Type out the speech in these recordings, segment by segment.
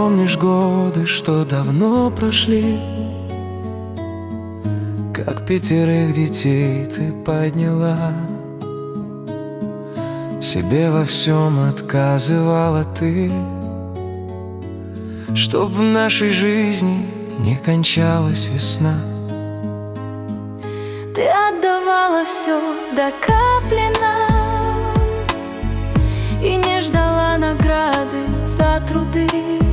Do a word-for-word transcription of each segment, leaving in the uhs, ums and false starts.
помнишь годы, что давно прошли? Как пятерых детей ты подняла, себе во всем отказывала ты, чтоб в нашей жизни не кончалась весна. Ты отдавала все до капли нам и не ждала награды за труды.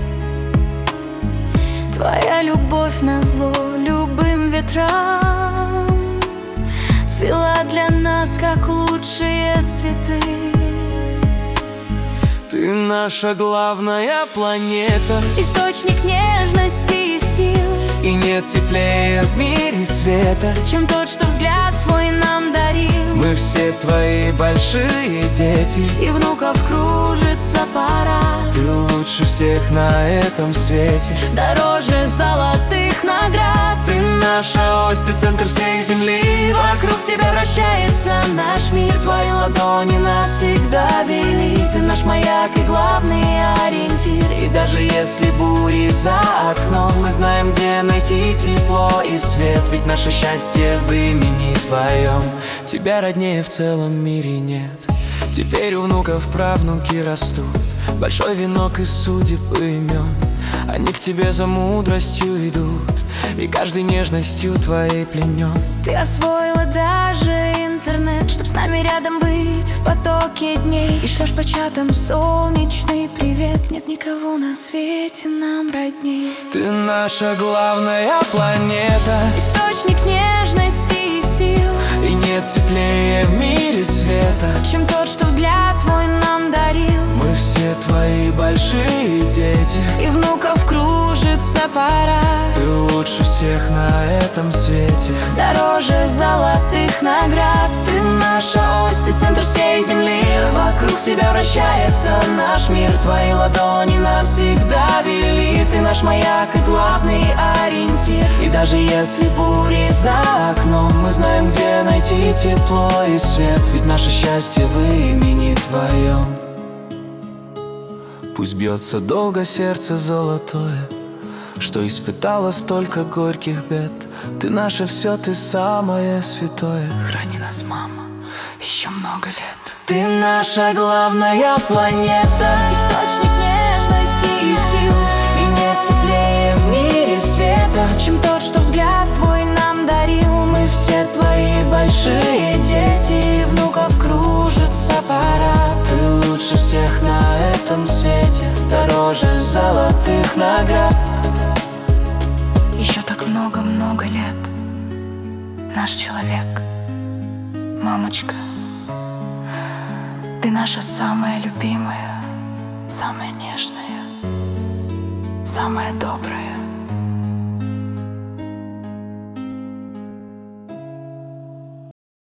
Твоя любовь назло любым ветрам цвела для нас, как лучшие цветы. Ты наша главная планета, источник нежности и сил, и нет теплее в мире света, чем тот, что взгляд твой нам дарил. Мы все твои большие дети, и внуков кружится пора. Ты лучше всех на этом свете, дороже золотых наград. Ты наша ось, ты центр всей земли. Вокруг тебя вращается наш мир, твои ладони нас всегда вели. Ты наш маяк и главный ориентир, и даже если бури за окном, мы знаем, где найти тепло и свет. Ведь наше счастье в имени твоем, тебя роднее в целом мире нет. Теперь у внуков правнуки растут, большой венок из судеб и имен. Они к тебе за мудростью идут, и каждой нежностью твоей пленен. Ты освоила даже интернет, чтоб с нами рядом быть в потоке дней, и шлешь по чатам солнечный привет. Нет никого на свете нам родней. Ты наша главная планета, источник нежности и сил, и нет теплее в мире света, чем тот, что взгляд твой нам дарил. Мы все твои большие дети, и внуков кружится пора. Ты лучше всех на этом свете, дороже золотых наград. Ты наша ось, ты центр всей земли. Вокруг тебя вращается наш мир, твои ладони нас всегда вели. Ты наш маяк и главный ориентир, и даже если бури за окном, мы знаем, где найти тепло и свет. Ведь наше счастье в имени твоем. Пусть бьется долго сердце золотое, что испытала столько горьких бед. Ты наше все, ты самое святое. Храни нас, мама, еще много лет. Ты наша главная планета, источник нежности и сил, и нет теплее в мире света, чем тот, что взгляд твой нам дарил. Мы все твои большие дети, и внуков кружится пора. Ты лучше всех на этом свете, дороже золотых наград. Еще так много-много лет, наш человек, мамочка. Ты наша самая любимая, самая нежная, самая добрая.